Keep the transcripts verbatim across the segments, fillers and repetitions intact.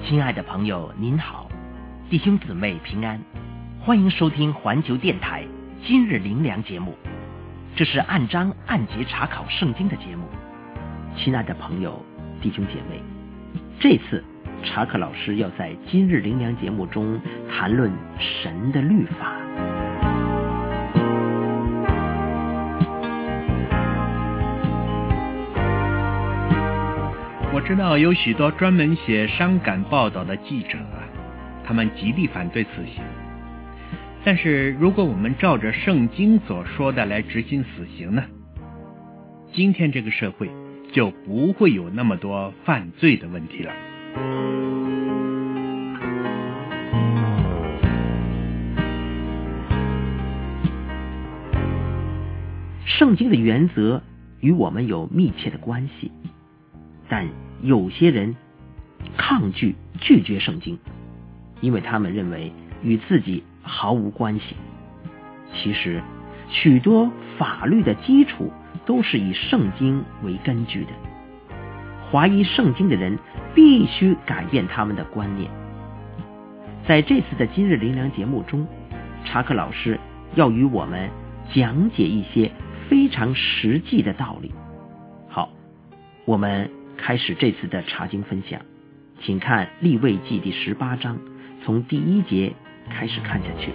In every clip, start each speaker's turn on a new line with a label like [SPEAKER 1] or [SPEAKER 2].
[SPEAKER 1] 亲爱的朋友您好，弟兄姊妹平安，欢迎收听环球电台今日灵粮节目，这是按章按节查考圣经的节目。亲爱的朋友弟兄姐妹，这次查克老师要在今日灵粮节目中谈论神的律法。
[SPEAKER 2] 我知道有许多专门写伤感报道的记者，他们极力反对死刑。但是如果我们照着圣经所说的来执行死刑呢，今天这个社会就不会有那么多犯罪的问题了。
[SPEAKER 1] 圣经的原则与我们有密切的关系，但有些人抗拒拒绝圣经，因为他们认为与自己毫无关系。其实许多法律的基础都是以圣经为根据的，怀疑圣经的人必须改变他们的观念。在这次的今日灵粮节目中，查克老师要与我们讲解一些非常实际的道理。好，我们开始这次的查经分享，请看利未记第十八章，从第一节开始看下去。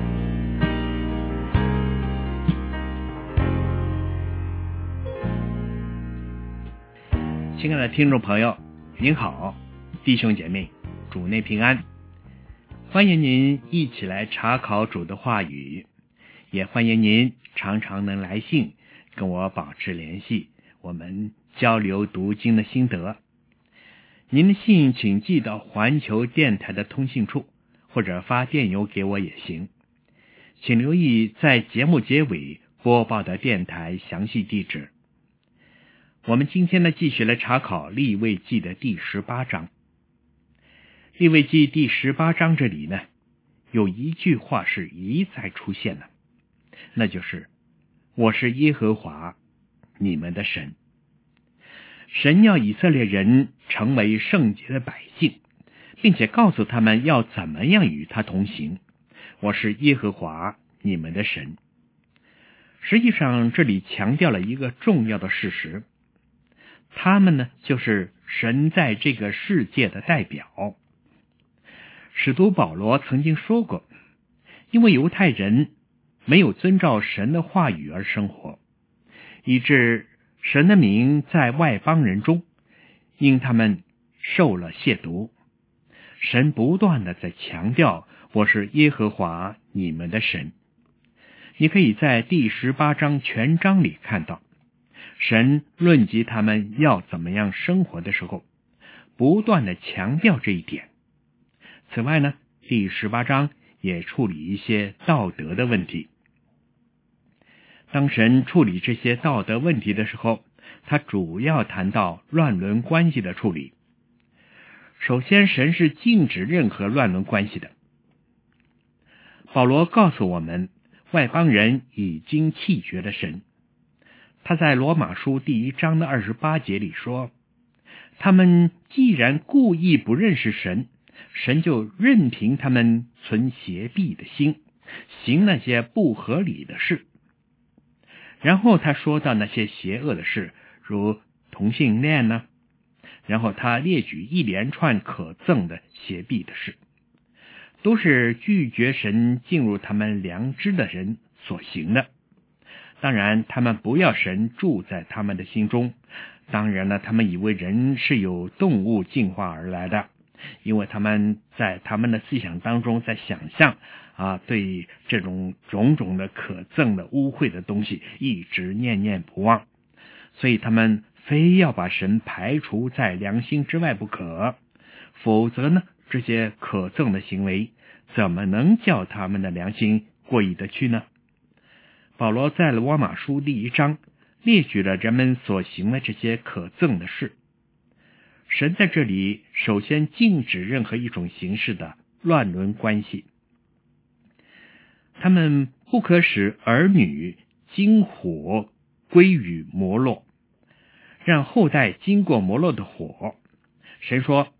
[SPEAKER 2] 亲爱的听众朋友您好，弟兄姐妹主内平安，欢迎您一起来查考主的话语，也欢迎您常常能来信跟我保持联系，我们交流读经的心得。您的信请寄到环球电台的通信处，或者发电邮给我也行。请留意在节目结尾播报的电台详细地址。我们今天呢，继续来查考利未记的第十八章。利未记第十八章这里呢，有一句话是一再出现的，那就是我是耶和华你们的神。神要以色列人成为圣洁的百姓，并且告诉他们要怎么样与他同行。我是耶和华你们的神。实际上这里强调了一个重要的事实，他们呢就是神在这个世界的代表。使徒保罗曾经说过，因为犹太人没有遵照神的话语而生活，以致神的名在外邦人中因他们受了亵渎。神不断的在强调，我是耶和华你们的神。你可以在第十八章全章里看到，神论及他们要怎么样生活的时候，不断的强调这一点。此外呢，第十八章也处理一些道德的问题。当神处理这些道德问题的时候，他主要谈到乱伦关系的处理。首先，神是禁止任何乱伦关系的。保罗告诉我们，外邦人已经弃绝了神。他在罗马书第一章的二十八节里说，他们既然故意不认识神，神就任凭他们存邪僻的心，行那些不合理的事。然后他说到那些邪恶的事，如同性恋呢，然后他列举一连串可憎的邪僻的事，都是拒绝神进入他们良知的人所行的。当然他们不要神住在他们的心中，当然了，他们以为人是由动物进化而来的，因为他们在他们的思想当中在想象啊，对这种种种的可憎的污秽的东西一直念念不忘，所以他们非要把神排除在良心之外不可，否则呢，这些可憎的行为怎么能叫他们的良心过意得去呢？保罗在罗马书第一章列举了人们所行的这些可憎的事。神在这里首先禁止任何一种形式的乱伦关系，他们不可使儿女经火归于摩洛，让后代经过摩洛的火。神说，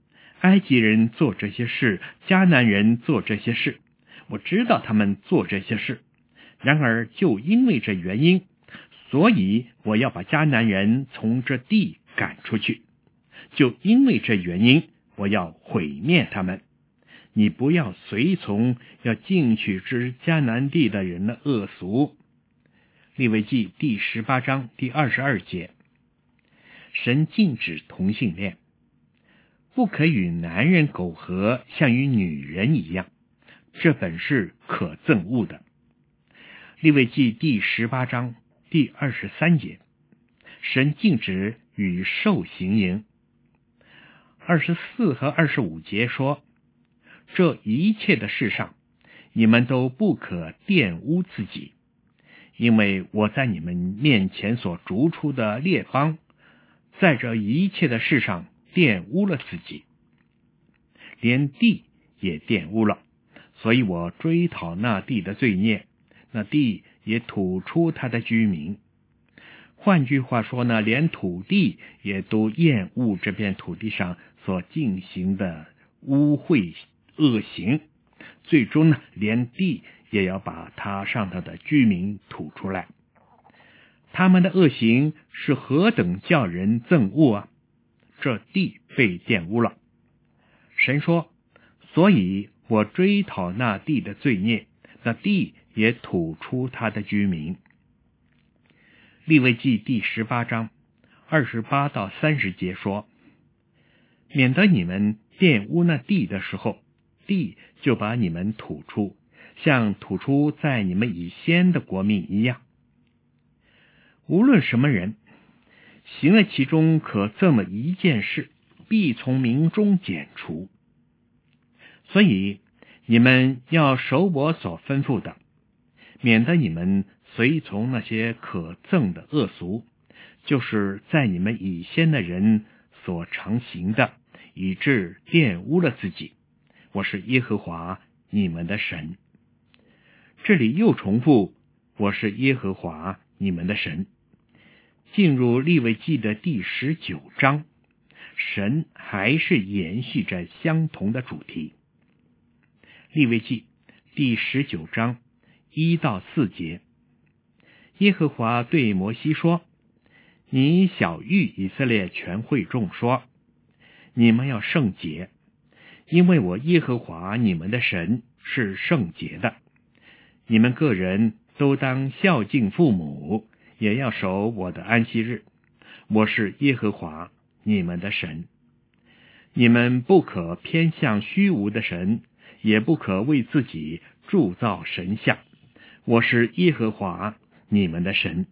[SPEAKER 2] 埃及人做这些事，迦南人做这些事，我知道他们做这些事。然而就因为这原因，所以我要把迦南人从这地赶出去。就因为这原因，我要毁灭他们。你不要随从要进去之迦南地的人的恶俗。利未记第十八章第二十二节，神禁止同性恋，不可与男人苟合，像与女人一样，这本是可憎恶的。利未记第十八章第二十三节，神禁止与兽行淫。二十四和二十五节说，这一切的事上，你们都不可玷污自己，因为我在你们面前所逐出的列邦，在这一切的事上玷污了自己，连地也玷污了，所以我追讨那地的罪孽，那地也吐出他的居民。换句话说呢，连土地也都厌恶这片土地上所进行的污秽恶行，最终呢，连地也要把它上头的居民吐出来。他们的恶行是何等叫人憎恶啊！这地被玷污了。神说，所以我追讨那地的罪孽，那地也吐出他的居民。利未记第十八章二十八到三十节说，免得你们玷污那地的时候，地就把你们吐出，像吐出在你们以先的国民一样。无论什么人行了其中可憎的一件事，必从民中剪除。所以你们要守我所吩咐的，免得你们随从那些可憎的恶俗，就是在你们以先的人所常行的，以致玷污了自己。我是耶和华你们的神。这里又重复，我是耶和华你们的神。进入利未记的第十九章，神还是延续着相同的主题。利未记第十九章一到四节，耶和华对摩西说，你晓谕以色列全会众说，你们要圣洁，因为我耶和华你们的神是圣洁的。你们个人都当孝敬父母，也要守我的安息日。我是耶和华你们的神。你们不可偏向虚无的神，也不可为自己铸造神像。我是耶和华你们的神。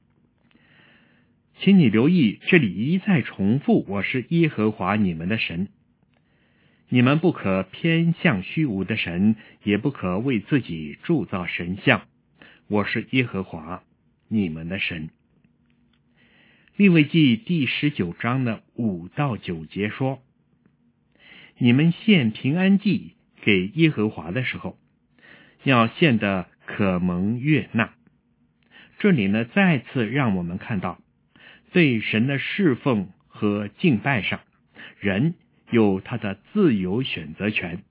[SPEAKER 2] 请你留意，这里一再重复，我是耶和华你们的神。你们不可偏向虚无的神，也不可为自己铸造神像。我是耶和华你们的神。利未记第十九章的五到九节说，你们献平安祭给耶和华的时候，要献的可蒙悦纳。这里呢，再次让我们看到，对神的侍奉和敬拜上，人有他的自由选择权。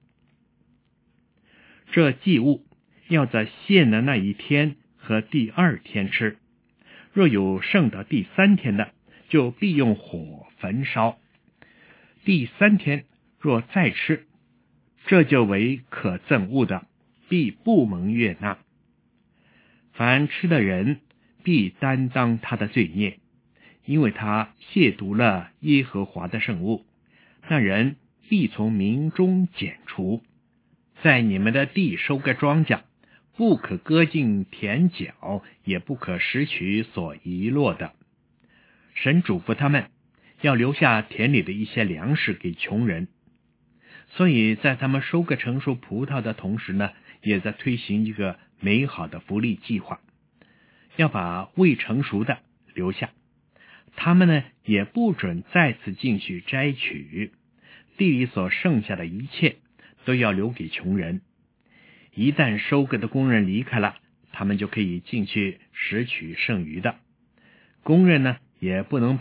[SPEAKER 2] 这祭物要在献的那一天和第二天吃，若有剩的第三天的，就必用火焚烧。第三天若再吃，这就为可憎恶的，必不蒙悦纳。凡吃的人必担当他的罪孽，因为他亵渎了耶和华的圣物，那人必从民中剪除。在你们的地收割庄稼，不可割尽田角，也不可拾取所遗落的。神嘱咐他们要留下田里的一些粮食给穷人，所以在他们收割成熟葡萄的同时呢，也在推行一个美好的福利计划，要把未成熟的留下。他们呢，也不准再次进去摘取，地里所剩下的一切都要留给穷人。一旦收割的工人离开了，他们就可以进去拾取剩余的。工人呢，也不能把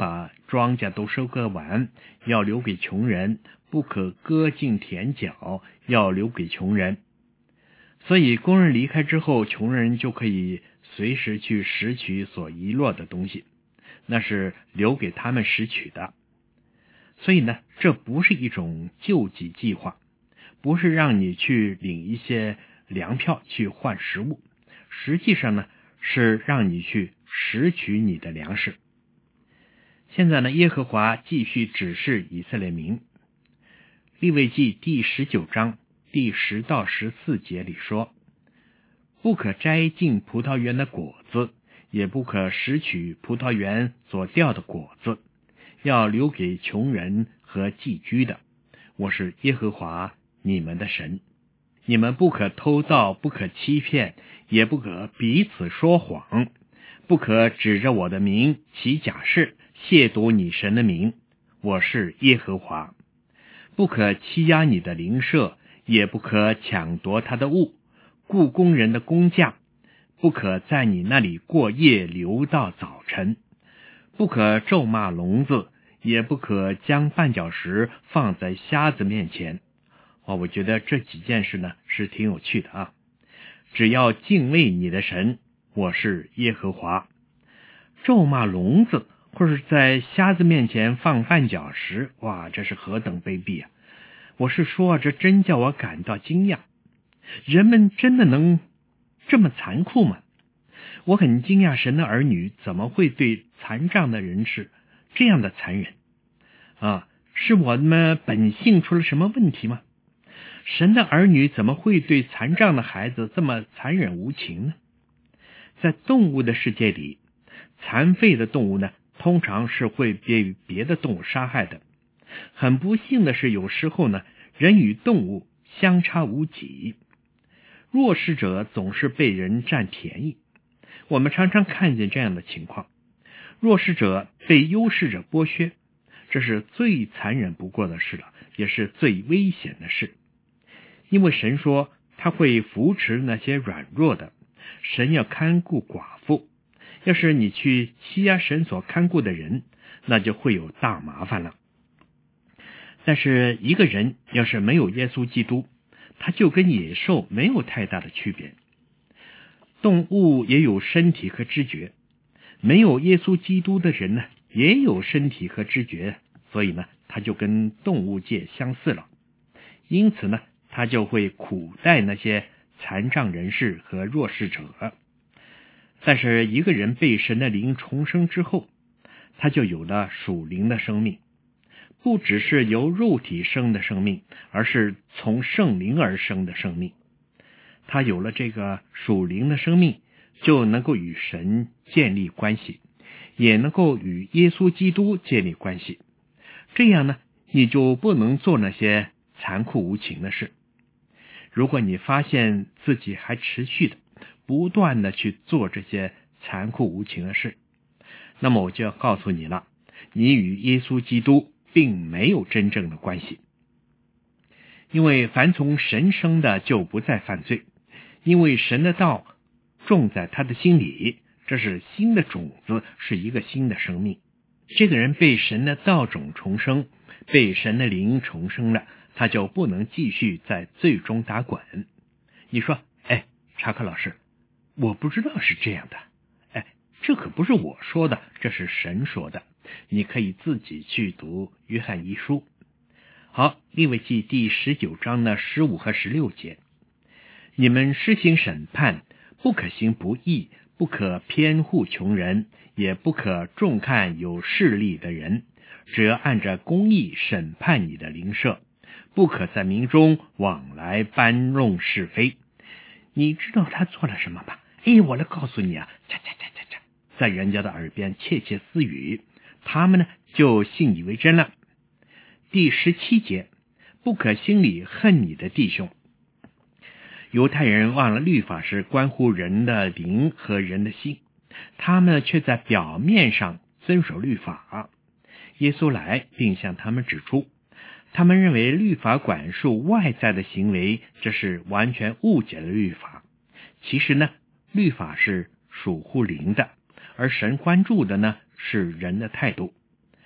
[SPEAKER 2] 庄稼都收割完，要留给穷人，不可割尽田角，要留给穷人。所以工人离开之后，穷人就可以随时去拾取所遗落的东西，那是留给他们拾取的。所以呢，这不是一种救济计划，不是让你去领一些粮票去换食物，实际上呢，是让你去拾取你的粮食。现在呢，耶和华继续指示以色列民。利未记第十九章第十到十四节里说，不可摘尽葡萄园的果子，也不可拾取葡萄园所掉的果子，要留给穷人和寄居的。我是耶和华你们的神。你们不可偷盗，不可欺骗，也不可彼此说谎，不可指着我的名起假誓，亵渎你神的名。我是耶和华。不可欺压你的邻舍，也不可抢夺他的物，雇工人的工价，不可在你那里过夜留到早晨，不可咒骂聋子，也不可将绊脚石放在瞎子面前。哦，我觉得这几件事呢是挺有趣的啊。只要敬畏你的神，我是耶和华。咒骂聋子或是在瞎子面前放绊脚石，哇，这是何等卑鄙啊！我是说，这真叫我感到惊讶。人们真的能这么残酷吗？我很惊讶，神的儿女怎么会对残障的人是这样的残忍啊？是我们本性出了什么问题吗？神的儿女怎么会对残障的孩子这么残忍无情呢？在动物的世界里，残废的动物呢，通常是会被别的动物杀害的。很不幸的是，有时候呢，人与动物相差无几，弱势者总是被人占便宜。我们常常看见这样的情况，弱势者被优势者剥削，这是最残忍不过的事了，也是最危险的事。因为神说他会扶持那些软弱的，神要看顾寡妇。要是你去欺压神所看顾的人，那就会有大麻烦了。但是一个人要是没有耶稣基督，他就跟野兽没有太大的区别。动物也有身体和知觉，没有耶稣基督的人呢，也有身体和知觉，所以呢，他就跟动物界相似了。因此呢，他就会苦待那些残障人士和弱势者。但是一个人被神的灵重生之后，他就有了属灵的生命，不只是由肉体生的生命，而是从圣灵而生的生命。他有了这个属灵的生命，就能够与神建立关系，也能够与耶稣基督建立关系。这样呢，你就不能做那些残酷无情的事。如果你发现自己还持续的不断的去做这些残酷无情的事，那么我就要告诉你了，你与耶稣基督并没有真正的关系。因为凡从神生的就不再犯罪，因为神的道种在他的心里，这是新的种子，是一个新的生命。这个人被神的道种重生，被神的灵重生了，他就不能继续在罪中打滚。你说，哎，查克老师，我不知道是这样的。哎，这可不是我说的，这是神说的。你可以自己去读约翰一书。好，利未记第十九章的十五和十六节，你们施行审判，不可行不义，不可偏护穷人，也不可重看有势力的人，只要按着公义审判你的邻舍，不可在民中往来搬弄是非。你知道他做了什么吗？哎，我来告诉你啊，嚓嚓嚓嚓嚓，在人家的耳边窃窃私语，他们呢就信以为真了。第十七节，不可心里恨你的弟兄。犹太人忘了律法是关乎人的灵和人的心，他们却在表面上遵守律法。耶稣来并向他们指出，他们认为律法管束外在的行为，这是完全误解了律法。其实呢，律法是属乎灵的，而神关注的呢是人的态度。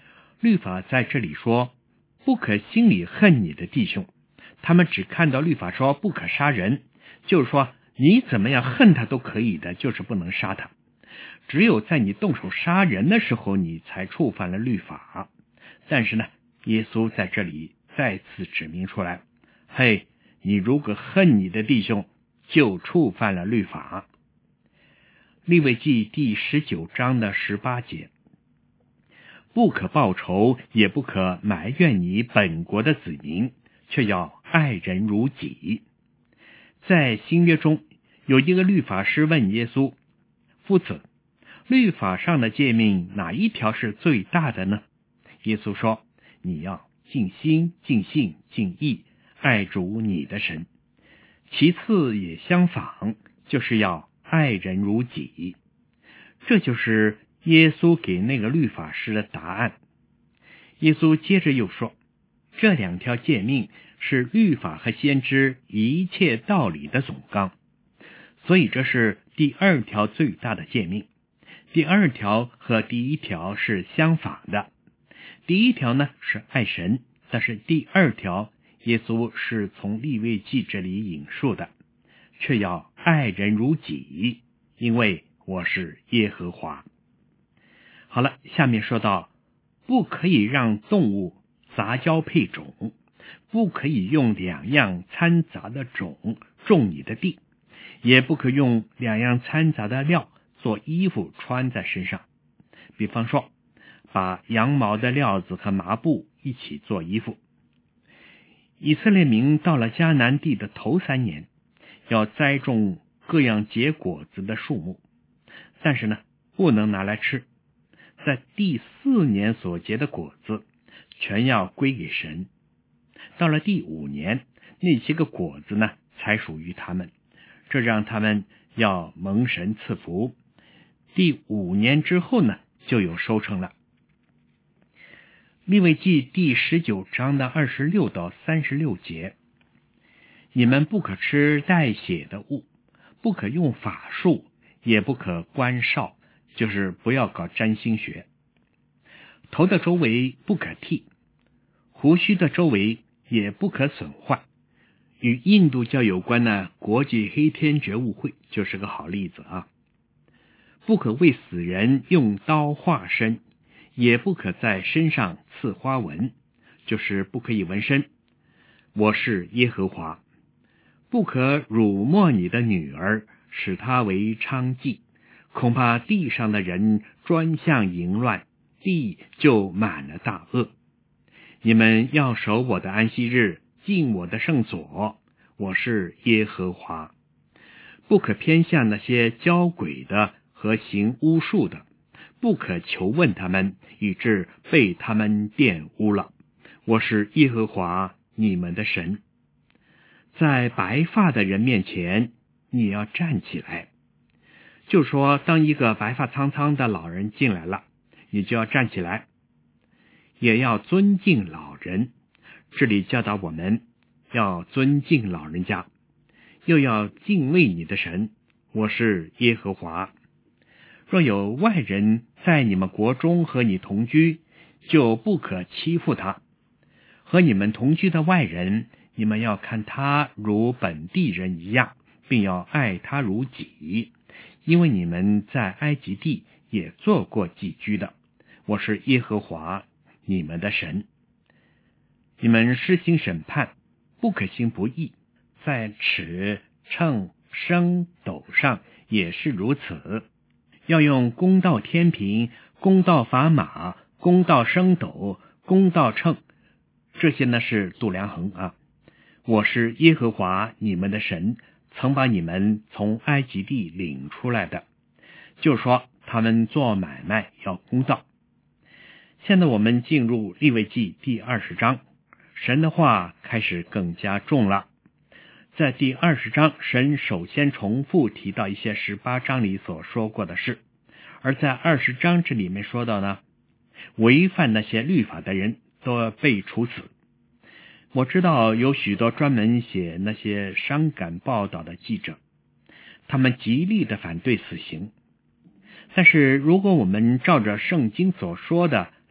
[SPEAKER 2] 律法在这里说不可心里恨你的弟兄，他们只看到律法说不可杀人，就是说你怎么样恨他都可以的，就是不能杀他。只有在你动手杀人的时候，你才触犯了律法。但是呢，耶稣在这里再次指明出来，嘿，你如果恨你的弟兄，就触犯了律法。利未记第十九章的十八节，不可报仇，也不可埋怨你本国的子民，却要爱人如己。在新约中，有一个律法师问耶稣，夫子，律法上的诫命哪一条是最大的呢？耶稣说，你要尽心、尽性、尽意爱主你的神。其次也相仿，就是要爱人如己。这就是耶稣给那个律法师的答案。耶稣接着又说，这两条诫命是律法和先知一切道理的总纲，所以这是第二条最大的诫命。第二条和第一条是相仿的。第一条呢是爱神，但是第二条耶稣是从利未记这里引述的，却要爱人如己，因为我是耶和华。好了，下面说到不可以让动物杂交配种，不可以用两样掺杂的种种你的地，也不可用两样掺杂的料做衣服穿在身上。比方说，把羊毛的料子和麻布一起做衣服。以色列民到了迦南地的头三年，要栽种各样结果子的树木，但是呢，不能拿来吃。在第四年所结的果子，全要归给神。到了第五年，那些个果子呢，才属于他们。这让他们要蒙神赐福。第五年之后呢，就有收成了。利未记第十九章的二十六到三十六节，你们不可吃带血的物，不可用法术，也不可观哨，就是不要搞占星学。头的周围不可剃，胡须的周围也不可损坏。与印度教有关的国际黑天觉悟会就是个好例子啊。不可为死人用刀划身，也不可在身上刺花纹，就是不可以纹身。我是耶和华。不可辱没你的女儿，使她为娼妓，恐怕地上的人专向淫乱，地就满了大恶。你们要守我的安息日，进我的圣所，我是耶和华。不可偏向那些交鬼的和行巫术的，不可求问他们，以致被他们玷污了。我是耶和华你们的神。在白发的人面前，你要站起来。就说当一个白发苍苍的老人进来了，你就要站起来。也要尊敬老人，这里教导我们要尊敬老人家，又要敬畏你的神，我是耶和华。若有外人在你们国中和你同居，就不可欺负他。和你们同居的外人，你们要看他如本地人一样，并要爱他如己，因为你们在埃及地也做过寄居的。我是耶和华你们的神。你们施行审判，不可行不义，在尺、秤、升、斗上也是如此。要用公道天平、公道砝码、公道升斗、公道秤，这些呢是度量衡啊。我是耶和华你们的神，曾把你们从埃及地领出来的。就说他们做买卖要公道。现在我们进入利未记第二十章，神的话开始更加重了。在第二十章，神首先重复提到一些十八章里所说过的事，而在二十章这里面说到呢，违反那些律法的人都要被处死。我知道有许多专门写那些伤感报道的记者，他们极力的反对死刑。但是如果我们照着圣经所说的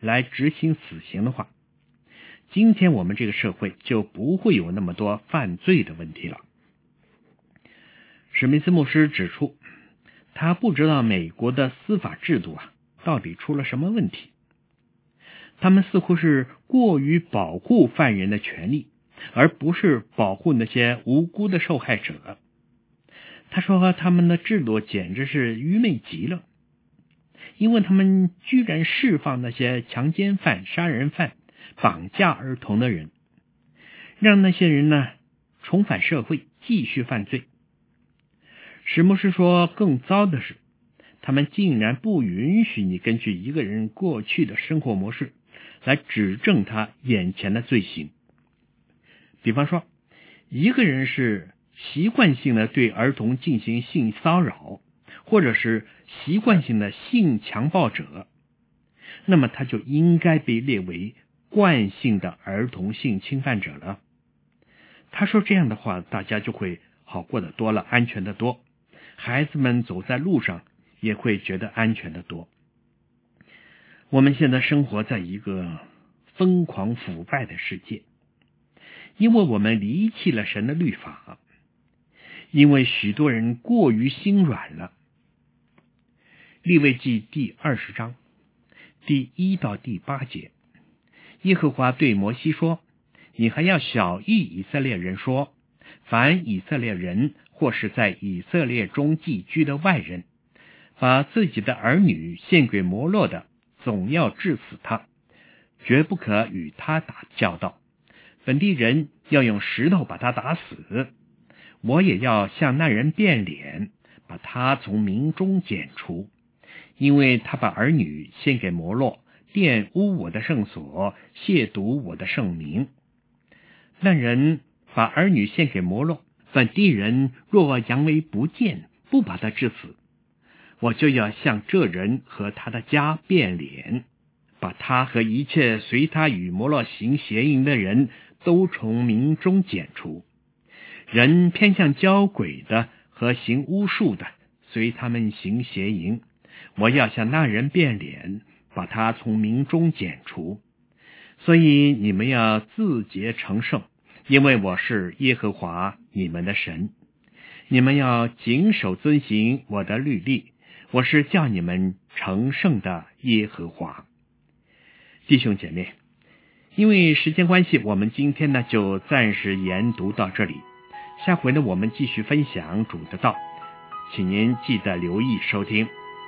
[SPEAKER 2] 来执行死刑的话，今天我们这个社会就不会有那么多犯罪的问题了。史密斯牧师指出，他不知道美国的司法制度啊，到底出了什么问题。他们似乎是过于保护犯人的权利，而不是保护那些无辜的受害者。他说他们的制度简直是愚昧极了，因为他们居然释放那些强奸犯、杀人犯、绑架儿童的人，让那些人呢重返社会，继续犯罪。史牧师说，更糟的是，他们竟然不允许你根据一个人过去的生活模式来指证他眼前的罪行。比方说，一个人是习惯性的对儿童进行性骚扰，或者是习惯性的性强暴者，那么他就应该被列为惯性的儿童性侵犯者了。他说这样的话，大家就会好过得多了，安全得多，孩子们走在路上也会觉得安全得多。我们现在生活在一个疯狂腐败的世界，因为我们离弃了神的律法，因为许多人过于心软了。利未记第二十章第一到第八节，耶和华对摩西说，你还要晓谕以色列人说，凡以色列人或是在以色列中寄居的外人，把自己的儿女献给摩洛的，总要治死他，绝不可与他打交道。本地人要用石头把他打死，我也要向那人变脸，把他从民中剪除，因为他把儿女献给摩洛，玷污我的圣所，亵渎我的圣名。那人把儿女献给摩洛，本地人若扬为不见，不把他治死，我就要向这人和他的家变脸，把他和一切随他与摩洛行邪淫的人都从民中剪除。人偏向交鬼的和行巫术的，随他们行邪淫，我要向那人变脸，把他从民中剪除。所以你们要自洁成圣，因为我是耶和华你们的神。你们要谨守遵行我的律例，我是叫你们成圣的耶和华。弟兄姐妹，因为时间关系，我们今天呢就暂时研读到这里，下回呢我们继续分享主的道，请您记得留意收听。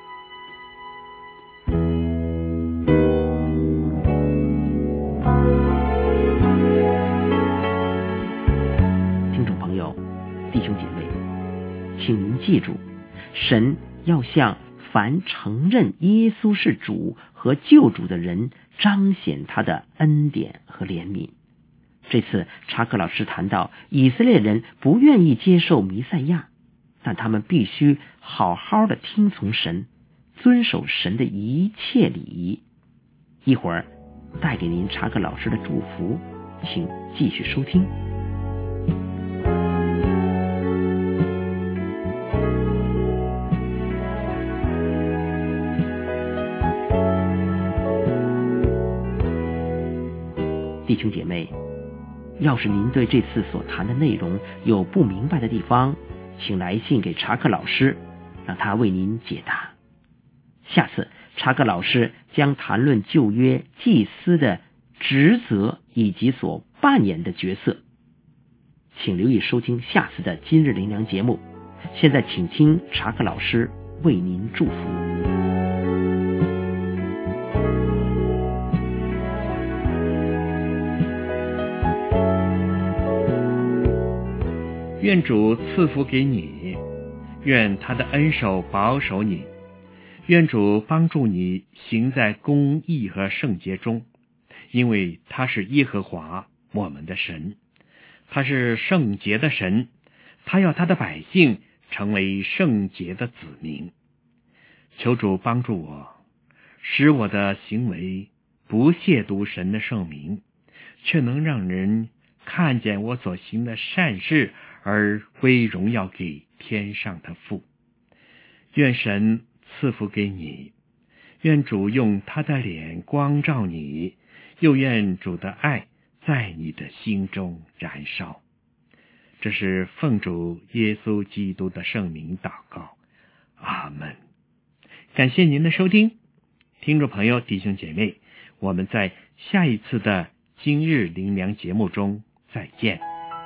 [SPEAKER 1] 听众朋友，弟兄姐妹，请您记住，神要向凡承认耶稣是主和救主的人彰显他的恩典和怜悯。这次查克老师谈到，以色列人不愿意接受弥赛亚，但他们必须好好的听从神，遵守神的一切礼仪。一会儿带给您查克老师的祝福，请继续收听。弟兄姐妹，要是您对这次所谈的内容有不明白的地方，请来信给查克老师，让他为您解答。下次查克老师将谈论旧约祭司的职责以及所扮演的角色，请留意收听下次的今日灵粮节目。现在请听查克老师为您祝福。
[SPEAKER 2] 愿主赐福给你，愿他的恩手保守你，愿主帮助你行在公义和圣洁中，因为他是耶和华我们的神，他是圣洁的神，他要他的百姓成为圣洁的子民。求主帮助我，使我的行为不亵渎神的圣名，却能让人看见我所行的善事，而归荣耀给天上的父。愿神赐福给你， 愿主用他的脸光照你，又愿主的爱在你的心中燃烧。这是奉主耶稣基督的圣名祷告，阿们。感谢您的收听，听众朋友弟兄姐妹，我们在下一次的今日灵粮节目中再见。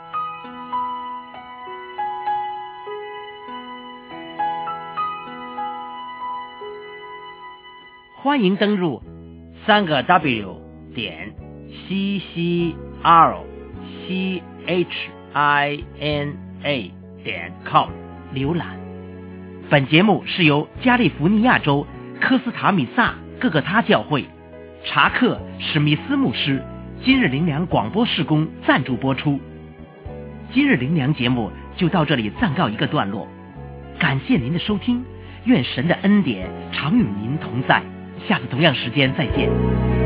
[SPEAKER 1] 欢迎登入三个 W 点 C C R C H I N A 点 com 浏览。本节目是由加利福尼亚州科斯塔米萨各个他教会查克史密斯牧师今日灵粮广播事工赞助播出。今日灵粮节目就到这里暂告一个段落，感谢您的收听，愿神的恩典常与您同在，下次同样时间再见。